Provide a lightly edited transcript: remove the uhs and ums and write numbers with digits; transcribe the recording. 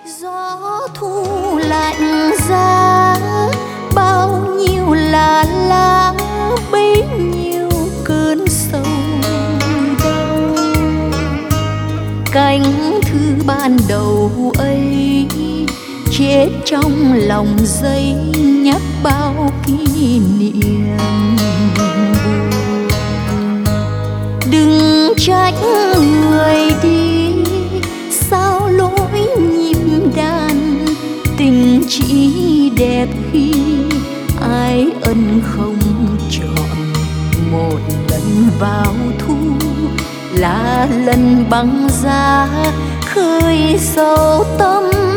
Gió thu lạnh giá, bao nhiêu là lá bấy nhiêu cơn sầu đau. Cánh thư ban đầu ấy chết trong lòng giấy, nhắc bao kỷ niệm buồn. Đừng trách người đi, sao lối nhịp đàn tình chỉ đẹp khi ai ân không chọn. Một lần vào thu là lần băng giá khơi sâu tâm